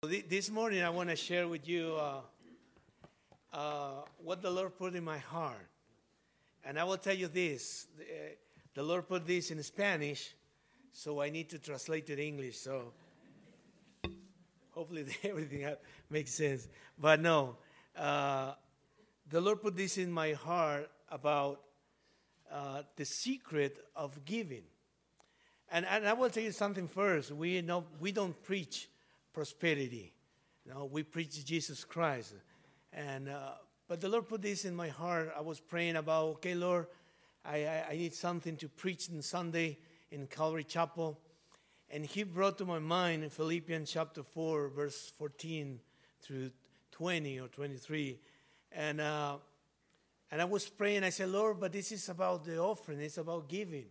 This morning I want to share with you what the Lord put in my heart. And I will tell you this. The Lord put this in Spanish, so I need to translate it in English. So hopefully everything makes sense. But no, the Lord put this in my heart about the secret of giving. And I will tell you something first. We don't preach prosperity. No, we preach Jesus Christ. And but the Lord put this in my heart. I was praying about, okay, Lord, I need something to preach on Sunday in Calvary Chapel. And He brought to my mind in Philippians chapter 4, verse 14 through 20 or 23. And I was praying. I said, Lord, but this is about the offering. It's about giving.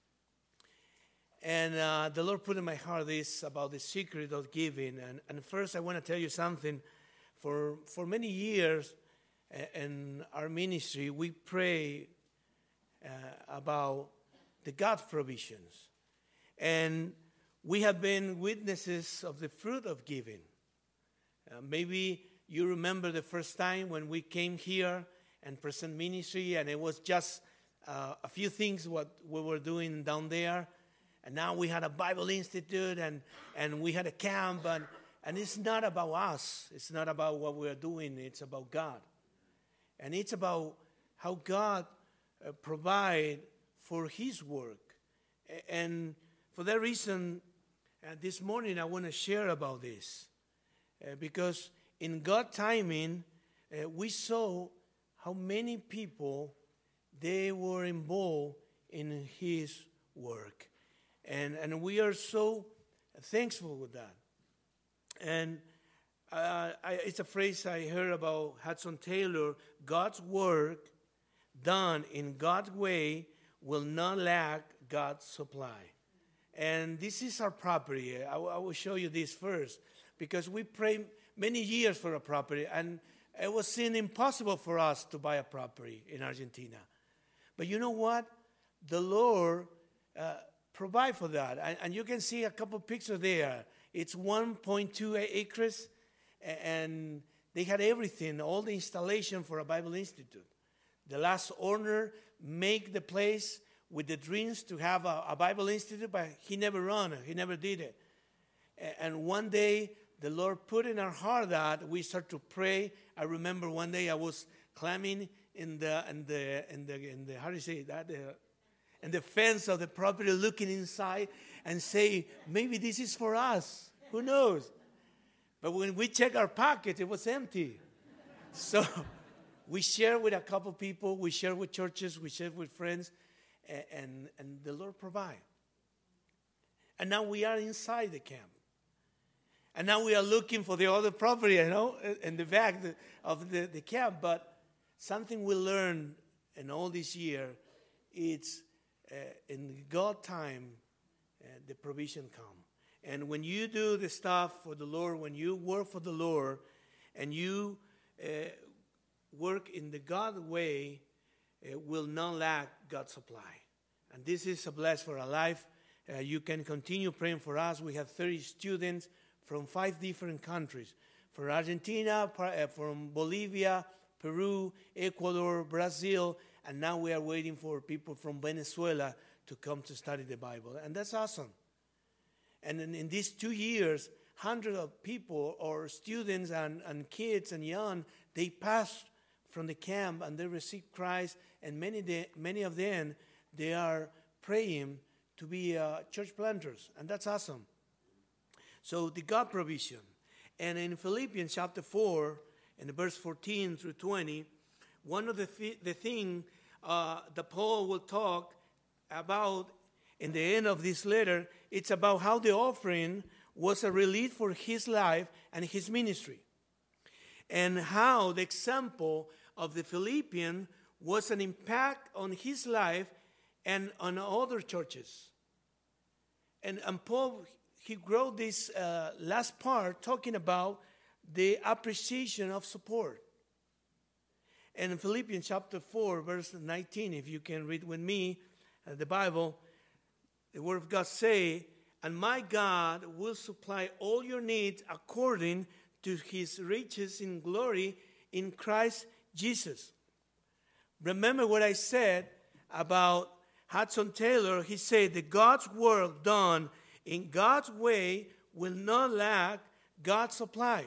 And the Lord put in my heart this about the secret of giving. And first, I want to tell you something. For many years in our ministry, we pray about the God's provisions. And we have been witnesses of the fruit of giving. Maybe you remember the first time when we came here and present ministry, and it was just a few things what we were doing down there. And now we had a Bible Institute, and we had a camp, and it's not about us. It's not about what we are doing. It's about God. And it's about how God provide for His work. And for that reason, this morning I want to share about this. Because in God's timing, we saw how many people, they were involved in His work. And we are so thankful with that. And it's a phrase I heard about Hudson Taylor: God's work done in God's way will not lack God's supply. And this is our property. I will show you this first, because we prayed many years for a property, and it was seen impossible for us to buy a property in Argentina. But you know what? The Lord provide for that. And you can see a couple pictures there. It's 1.2 acres, and they had everything, all the installation for a Bible Institute. The last owner made the place with the dreams to have a Bible Institute, but he never run it. He never did it. And one day, the Lord put in our heart that we start to pray. I remember one day I was climbing in the how do you say that? And the fence of the property, looking inside and say, maybe this is for us. Who knows? But when we check our pocket, it was empty. So we share with a couple people, we share with churches, we share with friends, and the Lord provide. And now we are inside the camp. And now we are looking for the other property, in the back of the camp. But something we learned in all this year, it's in God time, the provision come. And when you do the stuff for the Lord, when you work for the Lord, and you work in the God way, will not lack God's supply. And this is a blessing for our life. You can continue praying for us. We have 30 students from 5 different countries. From Argentina, from Bolivia, Peru, Ecuador, Brazil, and now we are waiting for people from Venezuela to come to study the Bible. And that's awesome. And in these 2 years, hundreds of people or students and kids and young, they passed from the camp and they received Christ. And many of them, they are praying to be church planters. And that's awesome. So the God provision. And in Philippians chapter 4, in verse 14 through 20, one of the thing that Paul will talk about in the end of this letter, it's about how the offering was a relief for his life and his ministry. And how the example of the Philippian was an impact on his life and on other churches. And Paul, he wrote this last part talking about the appreciation of support. And in Philippians chapter 4, verse 19, if you can read with me the Bible, the Word of God say, and my God will supply all your needs according to his riches in glory in Christ Jesus. Remember what I said about Hudson Taylor. He said that God's work done in God's way will not lack God's supply.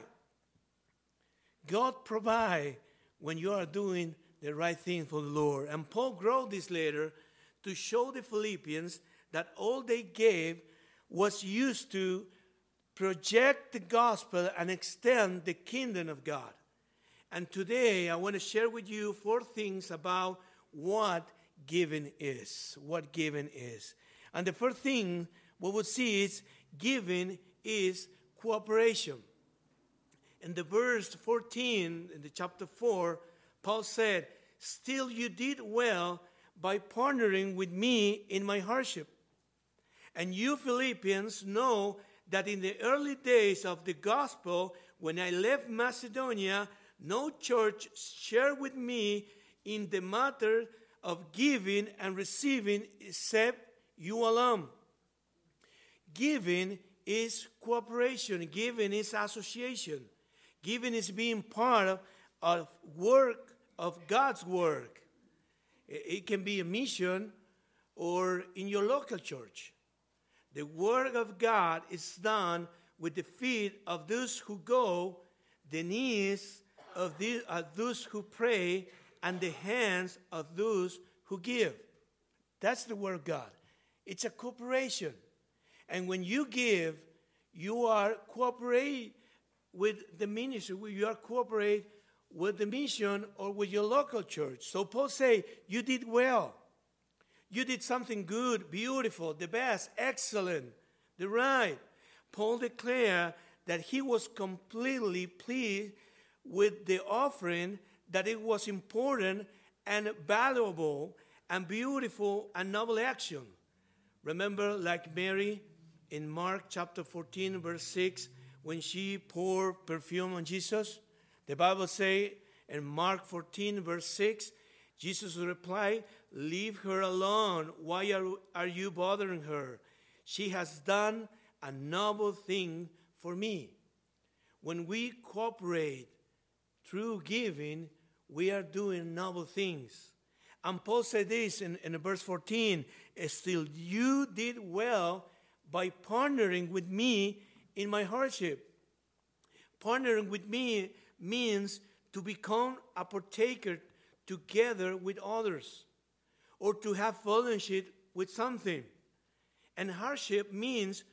God provide when you are doing the right thing for the Lord. And Paul wrote this letter to show the Philippians that all they gave was used to project the gospel and extend the kingdom of God. And today I want to share with you 4 things about what giving is. What giving is. And the first thing we will see is giving is cooperation. In the verse 14 in the chapter 4, Paul said, "Still you did well by partnering with me in my hardship. And you Philippians know that in the early days of the gospel, when I left Macedonia, no church shared with me in the matter of giving and receiving except you alone." Giving is cooperation. Giving is association. Giving is being part of work, of God's work. It can be a mission or in your local church. The work of God is done with the feet of those who go, the knees of those who pray, and the hands of those who give. That's the word of God. It's a cooperation. And when you give, you are cooperating with the ministry. You are cooperating with the mission or with your local church. So Paul say, you did well. You did something good, beautiful, the best, excellent, the right. Paul declared that he was completely pleased with the offering, that it was important and valuable and beautiful and noble action. Remember, like Mary in Mark chapter 14, verse 6, when she poured perfume on Jesus? The Bible says in Mark 14, verse 6, Jesus replied, "Leave her alone. Why are you bothering her? She has done a noble thing for me." When we cooperate through giving, we are doing noble things. And Paul said this in verse 14, "Still you did well by partnering with me in my hardship." Partnering with me means to become a partaker together with others, or to have fellowship with something. And hardship means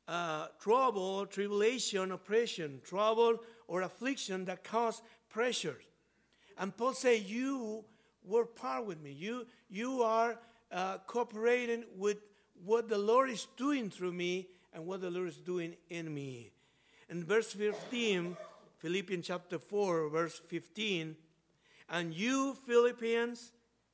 trouble, tribulation, oppression, trouble or affliction that cause pressure. And Paul says, you were part with me. You are cooperating with what the Lord is doing through me and what the Lord is doing in me. In verse 15, Philippians chapter 4, verse 15, "And you Philippians,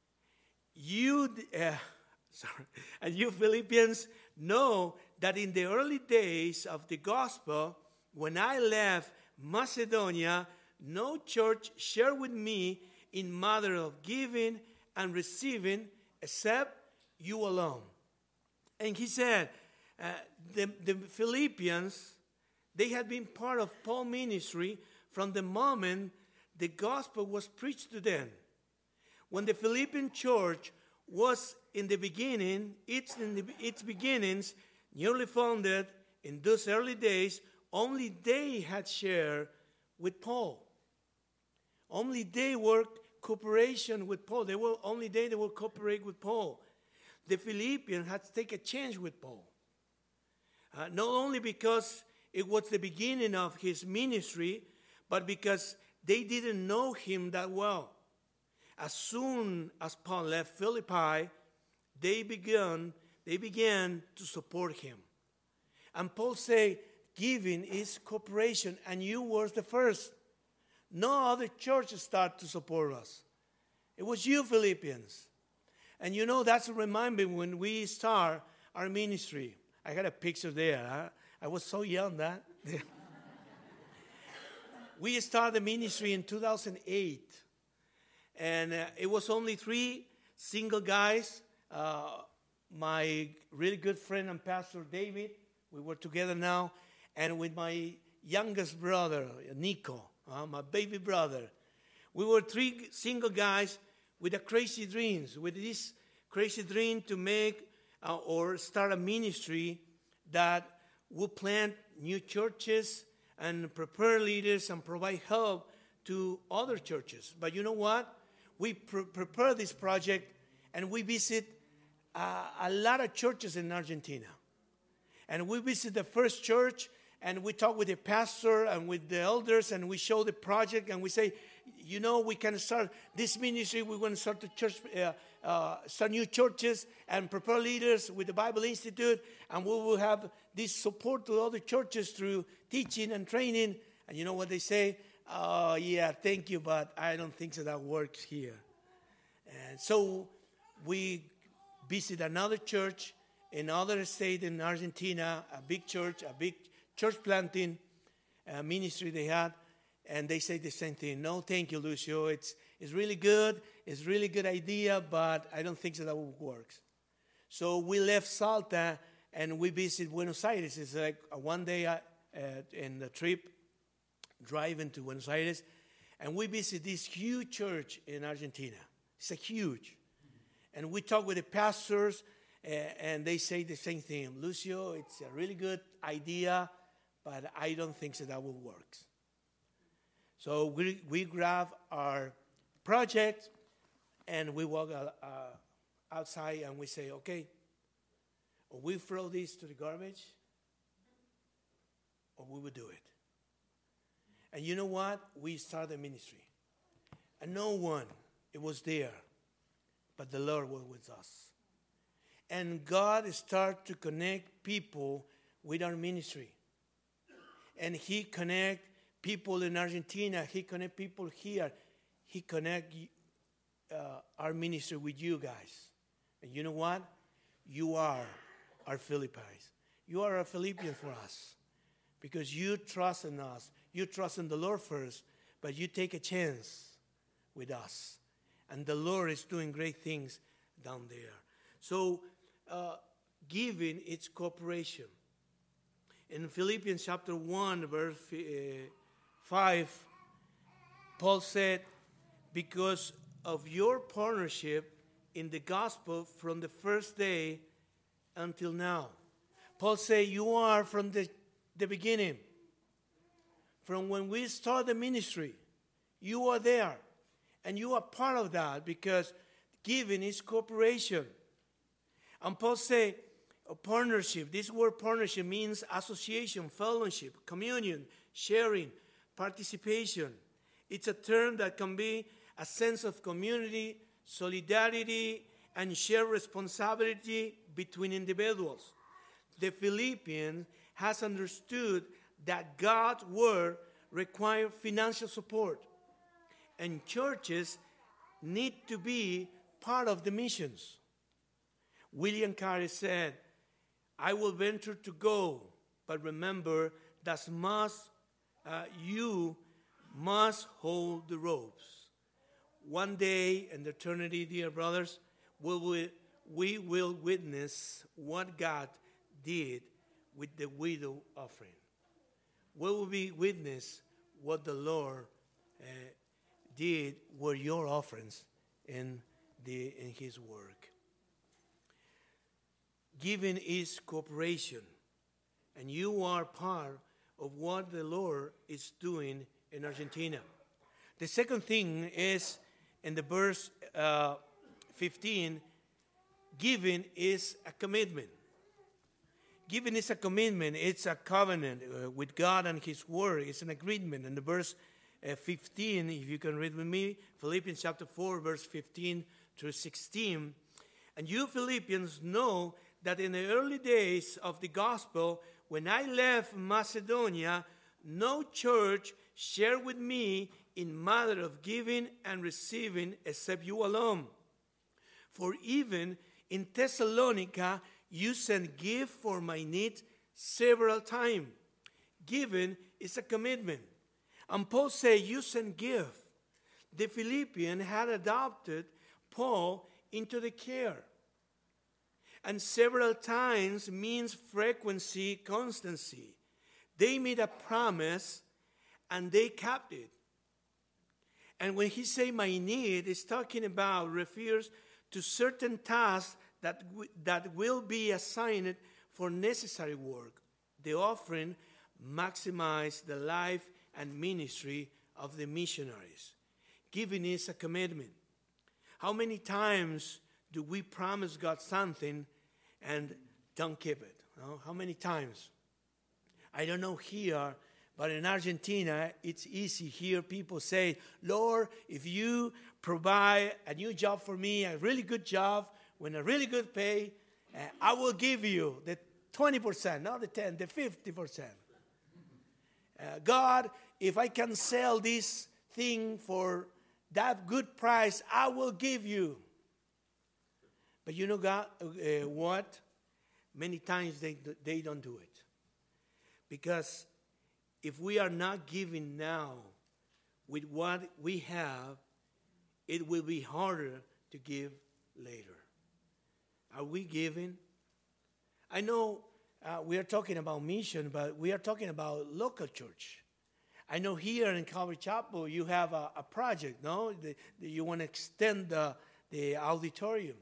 and you Philippians know that in the early days of the gospel, when I left Macedonia, no church shared with me in matter of giving and receiving except you alone." And he said, the Philippians, they had been part of Paul's ministry from the moment the gospel was preached to them. When the Philippian church was in the beginning, its beginnings, newly founded in those early days, only they had shared with Paul. Only they were cooperation with Paul. They were cooperate with Paul. The Philippians had to take a chance with Paul. Not only because it was the beginning of his ministry, but because they didn't know him that well. As soon as Paul left Philippi, they began to support him. And Paul said, giving is cooperation, and you were the first. No other church started to support us. It was you, Philippians. And you know, that's a reminder when we start our ministry. I got a picture there. Huh? I was so young that. We started the ministry in 2008. And it was only 3 single guys. My really good friend and Pastor David, We were together now, and with my youngest brother, Nico, my baby brother. We were three single guys with a crazy dreams, with this crazy dream to make or start a ministry that would plant new churches and prepare leaders and provide help to other churches. But you know what? We prepare this project and we visit a lot of churches in Argentina. And we visit the first church and we talk with the pastor and with the elders and we show the project and we say, you know, we can start this ministry. We're going to start the church, start new churches and prepare leaders with the Bible Institute. And we will have this support to other churches through teaching and training. And you know what they say? Oh, yeah, thank you, but I don't think that works here. And so we visit another church in another state in Argentina, a big church planting ministry they had. And they say the same thing. No, thank you, Lucio. It's really good. It's really good idea, but I don't think that works. So we left Salta and we visit Buenos Aires. It's like a one day in the trip, driving to Buenos Aires. And we visit this huge church in Argentina. It's a huge. And we talk with the pastors and they say the same thing. Lucio, it's a really good idea, but I don't think that will work. So we grab our project and we walk outside and we say, okay, or we throw this to the garbage or we will do it. And you know what? We started a ministry. And no one, it was there, but the Lord was with us. And God started to connect people with our ministry. And He connect people in Argentina. He connect people here. He connect our ministry with you guys. And you know what? You are our Philippines. You are a Philippian for us. Because you trust in us. You trust in the Lord first. But you take a chance with us. And the Lord is doing great things down there. So, giving its cooperation. In Philippians chapter 1, verse 5, Paul said, because of your partnership in the gospel from the first day until now. Paul said, you are from the beginning. From when we start the ministry, you are there. And you are part of that because giving is cooperation. And Paul said, a partnership. This word partnership means association, fellowship, communion, sharing, participation. It's a term that can be a sense of community, solidarity, and shared responsibility between individuals. The Philippians has understood that God's word requires financial support. And churches need to be part of the missions. William Carey said, I will venture to go, but remember that you must hold the ropes. One day in eternity, dear brothers, we will witness what God did with the widow offering. We will be witness what the Lord did with your offerings in His work. Giving is cooperation, and you are part of what the Lord is doing in Argentina. The second thing is in the verse 15, giving is a commitment. Giving is a commitment. It's a covenant with God and His Word. It's an agreement. In the verse 15, if you can read with me, Philippians chapter 4, verse 15 through 16. And you Philippians know that in the early days of the gospel, when I left Macedonia, no church shared with me in matter of giving and receiving except you alone. For even in Thessalonica, you sent gift for my need several times. Giving is a commitment. And Paul said, you sent gift. The Philippians had adopted Paul into the care. And several times means frequency, constancy. They made a promise and they kept it. And when he say my need, it's talking about, refers to certain tasks that will be assigned for necessary work. The offering maximizes the life and ministry of the missionaries. Giving is a commitment. How many times do we promise God something and don't keep it? No? How many times? I don't know here, but in Argentina, it's easy. Here people say, Lord, if you provide a new job for me, a really good job, with a really good pay, I will give you the 20%, not the 10, the 50%. God, if I can sell this thing for that good price, I will give you. But you know God, what? Many times they don't do it. Because if we are not giving now with what we have, it will be harder to give later. Are we giving? I know we are talking about mission, but we are talking about local church. I know here in Calvary Chapel you have a project, no? You want to extend the auditorium.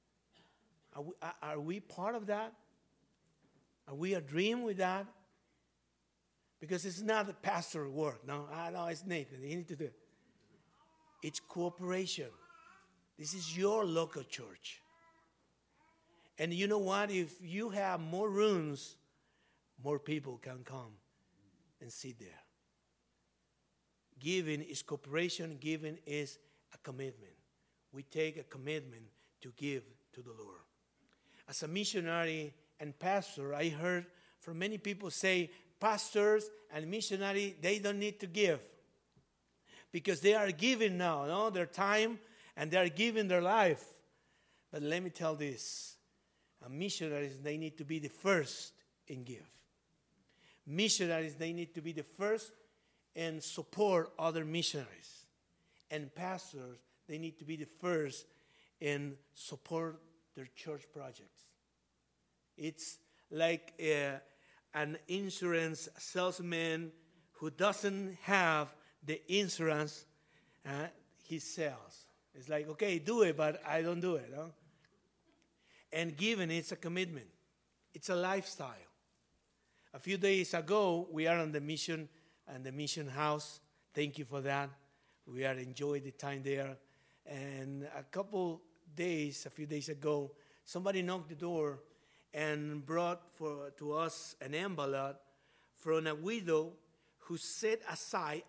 Are we part of that? Are we a dream with that? Because it's not a pastor work. No, it's Nathan. You need to do it. It's cooperation. This is your local church. And you know what? If you have more rooms, more people can come and sit there. Giving is cooperation. Giving is a commitment. We take a commitment to give to the Lord. As a missionary and pastor, I heard from many people say, pastors and missionaries, they don't need to give. Because they are giving now, no? Their time, and they are giving their life. But let me tell this. Missionaries, they need to be the first in give. Missionaries, they need to be the first and support other missionaries. And pastors, they need to be the first and support their church projects. It's like an insurance salesman who doesn't have the insurance he sells. It's like, okay, do it, but I don't do it. Huh? And giving, it's a commitment. It's a lifestyle. A few days ago, we are on the mission and the mission house. Thank you for that. We are enjoying the time there. And a few days ago, somebody knocked the door and brought to us an envelope from a widow who set aside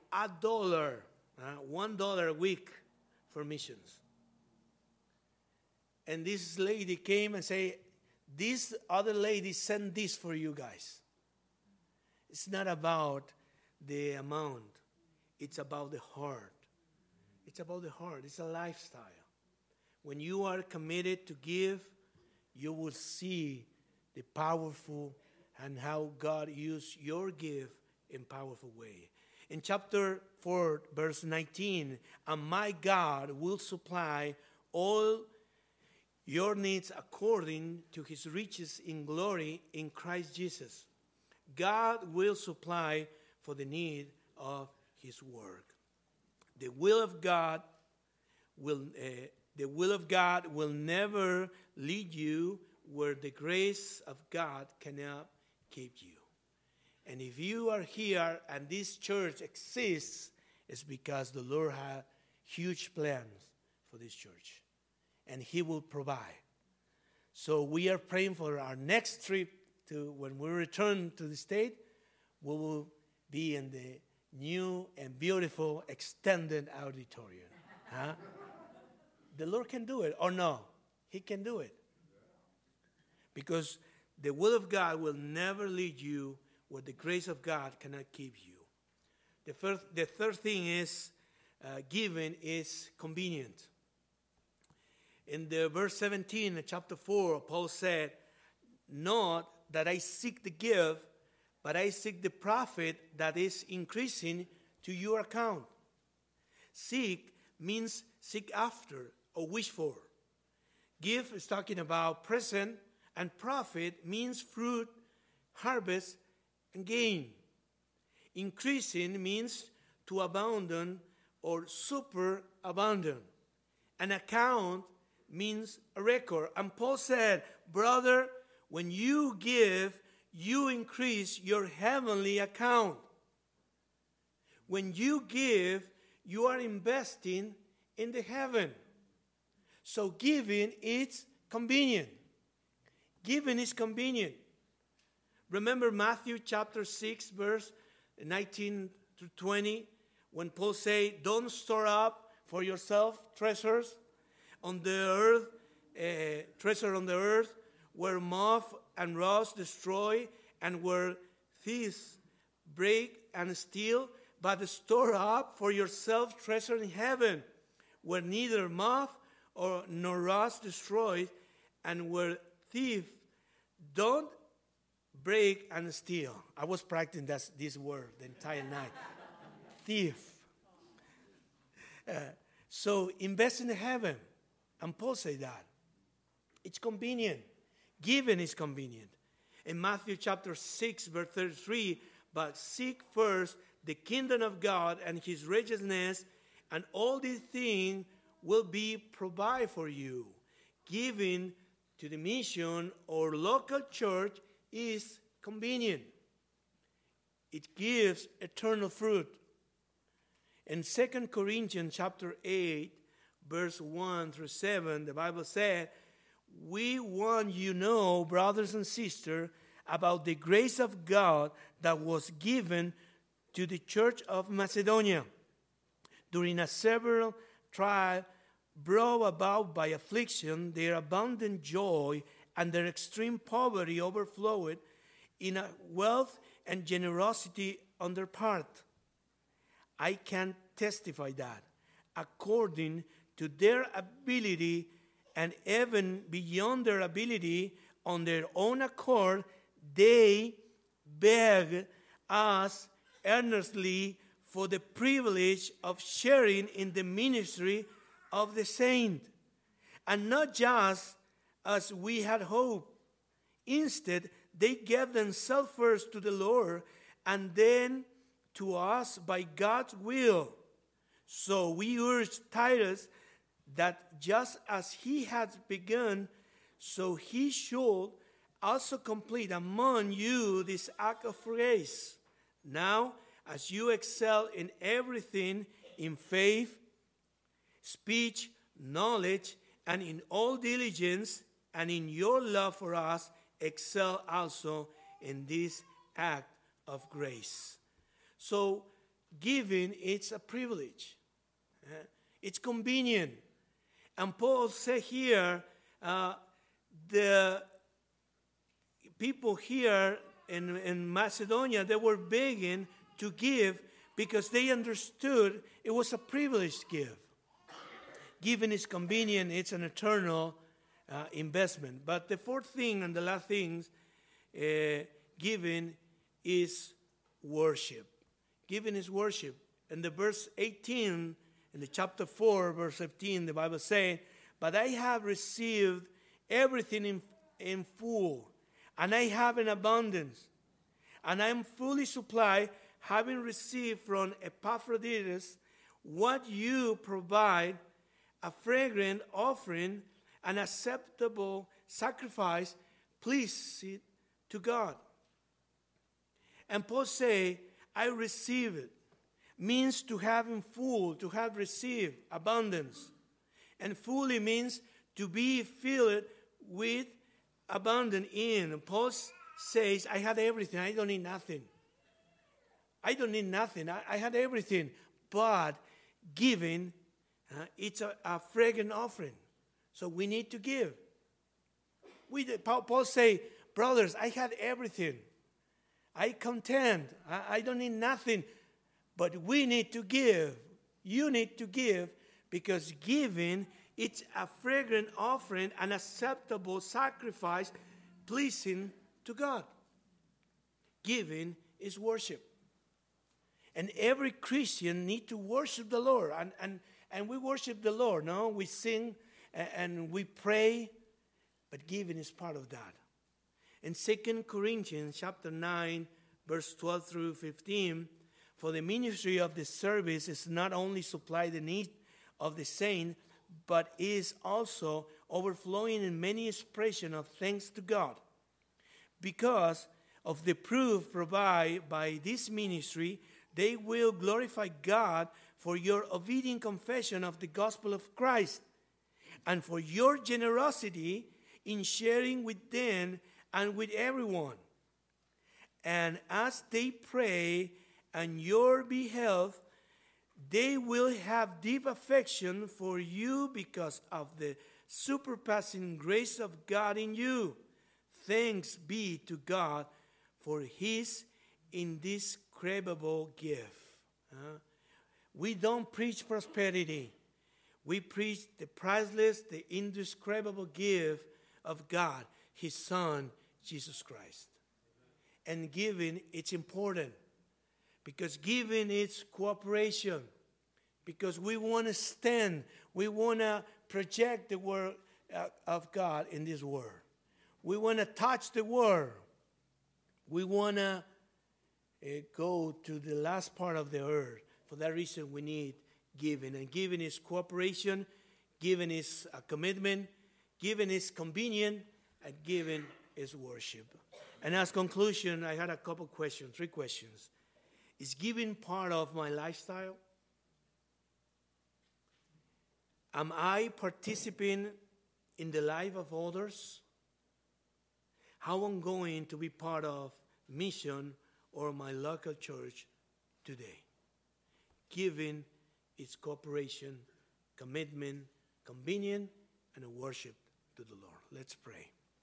$1 a week for missions. And this lady came and said, this other lady sent this for you guys. It's not about the amount. It's about the heart. It's about the heart. It's a lifestyle. When you are committed to give, you will see the powerful and how God used your gift in powerful way. In chapter 4, verse 19, and my God will supply all your needs according to his riches in glory in Christ Jesus. God will supply for the need of his work. The will of God will never lead you where the grace of God cannot keep you. And if you are here and this church exists, it's because the Lord had huge plans for this church. And he will provide. So we are praying for our next trip to when we return to the state, we will be in the new and beautiful extended auditorium. Huh? The Lord can do it, or no? He can do it. Because the will of God will never lead you where the grace of God cannot keep you. The third thing is giving is convenient. In the verse 17 in chapter 4, Paul said, not that I seek the gift, but I seek the profit that is increasing to your account. Seek means seek after or wish for. Give is talking about present, And profit means fruit, harvest, and gain. Increasing means to abundant or superabundant. An account means a record. And Paul said, brother, when you give, you increase your heavenly account. When you give, you are investing in the heaven. So giving is convenient. Giving is convenient. Remember Matthew chapter 6, verse 19 to 20, when Paul said, don't store up for yourself treasures on the earth, treasure on the earth, where moth and rust destroy, and where thieves break and steal, but store up for yourself treasure in heaven, where neither moth nor rust destroys, and where thieves don't break and steal. I was practicing this word the entire night. Thief. So invest in the heaven. And Paul said that. It's convenient. Giving is convenient. In Matthew chapter 6, verse 33, but seek first the kingdom of God and his righteousness, and all these things will be provided for you. Giving to the mission or local church is convenient. It gives eternal fruit. In 2 Corinthians chapter 8, verse 1 through 7, the Bible said, we want you to know, brothers and sisters, about the grace of God that was given to the church of Macedonia. During a severe trial brought about by affliction, their abundant joy and their extreme poverty overflowed in a wealth and generosity on their part. I can testify that according to their ability and even beyond their ability, on their own accord, they beg us earnestly for the privilege of sharing in the ministry of the saint. And not just as we had hoped. Instead, they gave themselves first to the Lord and then to us by God's will. So we urge Titus that just as he has begun, so he should also complete among you this act of grace. Now, as you excel in everything, in faith, speech, knowledge, and in all diligence, and in your love for us, excel also in this act of grace. So, giving, it's a privilege. It's convenient. And Paul said here, the people here in Macedonia, they were begging to give because they understood it was a privilege to give. Giving is convenient, it's an eternal investment. But the fourth thing and the last thing, giving is worship. Giving is worship. In the verse 18, in the chapter 4, verse 15, the Bible says, but I have received everything in full, and I have in abundance, and I am fully supplied, having received from Epaphroditus what you provide, a fragrant offering, an acceptable sacrifice, pleasing to God. And Paul say, I receive it. Means to have in full, to have received abundance. And fully means to be filled with abundance in. And Paul says, I had everything. I don't need nothing. I don't need nothing. I had everything. But giving, it's a fragrant offering. So we need to give. Paul say, brothers, I had everything. I content. I don't need nothing. But we need to give. You need to give, because giving, it's a fragrant offering, an acceptable sacrifice, pleasing to God. Giving is worship. And every Christian needs to worship the Lord. And we worship the Lord, no? We sing and we pray, but giving is part of that. In 2 Corinthians chapter 9, verse 12 through 15, for the ministry of the service is not only supply the need of the saint, but is also overflowing in many expressions of thanks to God. Because of the proof provided by this ministry, they will glorify God for your obedient confession of the gospel of Christ, and for your generosity in sharing with them and with everyone. And as they pray on your behalf, they will have deep affection for you because of the surpassing grace of God in you. Thanks be to God for his indescribable gift. We don't preach prosperity. We preach the priceless, the indescribable gift of God, his Son, Jesus Christ. And giving, it's important. Because giving is cooperation. Because we want to stand. We want to project the word of God in this world. We want to touch the world. We want to go to the last part of the earth. For that reason, we need giving. And giving is cooperation. Giving is a commitment. Giving is convenient. And giving is worship. And as conclusion, I had a couple questions, 3 questions. Is giving part of my lifestyle? Am I participating in the life of others? How I'm going to be part of mission or my local church today? Giving is cooperation, commitment, convenient, and a worship to the Lord. Let's pray.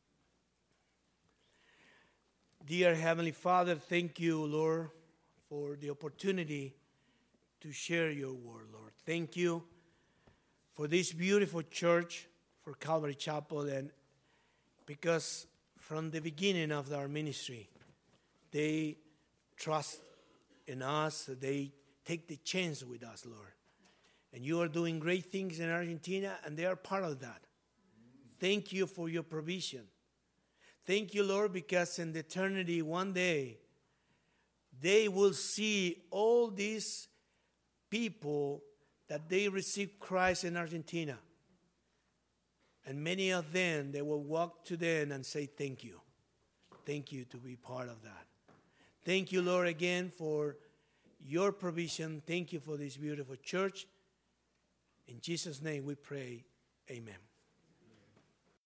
Dear Heavenly Father, thank you, Lord, for the opportunity to share your word, Lord. Thank you for this beautiful church, for Calvary Chapel, and because from the beginning of our ministry, they trust in us, they take the chance with us, Lord. And you are doing great things in Argentina, and they are part of that. Thank you for your provision. Thank you, Lord, because in the eternity, one day, they will see all these people that they received Christ in Argentina. And many of them, they will walk to them and say thank you. Thank you to be part of that. Thank you, Lord, again for your provision. Thank you for this beautiful church. In Jesus' name we pray, amen.